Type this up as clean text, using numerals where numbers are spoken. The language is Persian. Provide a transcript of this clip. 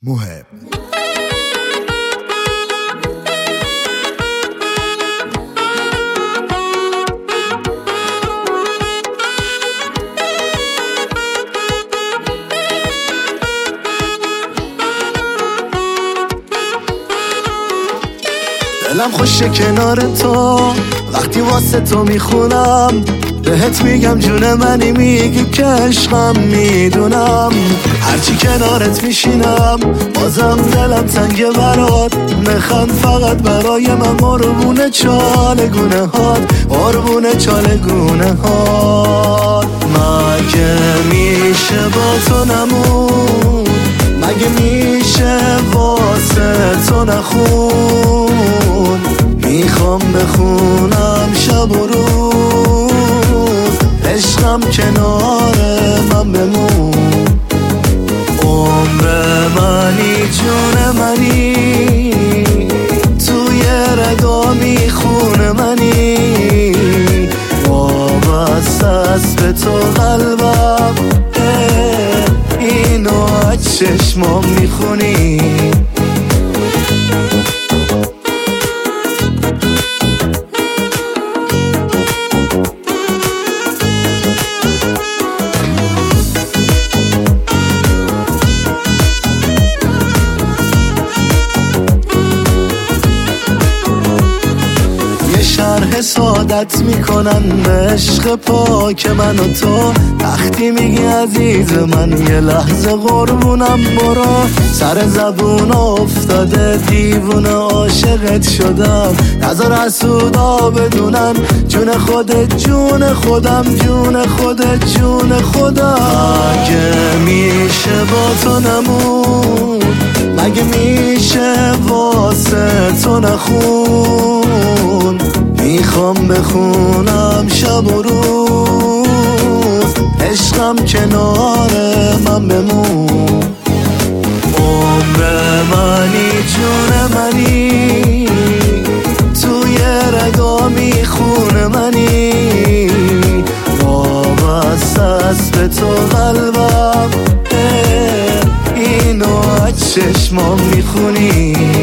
محب. دلم خوشه کنار تو، وقتی واسه تو میخونم بهت میگم جون منی، میگی که عشقم میدونم. هرچی کنارت میشینم بازم دلم تنگه برات، میخند فقط برای من قربون چالگونه هات، قربون چالگونه هات. مگه میشه با تو نمون، مگه میشه واسه تو نخون، میخوام بخونم شب و روز، عشقم کنار من بمون. عمر منی جون منی، توی رگا میخونه منی، وابسته است به تو قلبم، اینو از چشمام میخونی. شرح سعادت میکنن به عشق پاک من و تو، وقتی میگی عزیز من یه لحظه قربونم برو. سر زبون افتاده دیوونه عاشقت شدم، نذار حسودا بدونن جون خودت جون خودم، جون خودت جون خودم. مگه میشه با تو نمون، مگه میشه واسه تو نخون، میخوام بخونم شب و روز، عشقم کنار من بمون. عمر منی جون منی، توی رگا میخونه منی، وابسته است به تو قلبم، اینو از چشمام میخونی.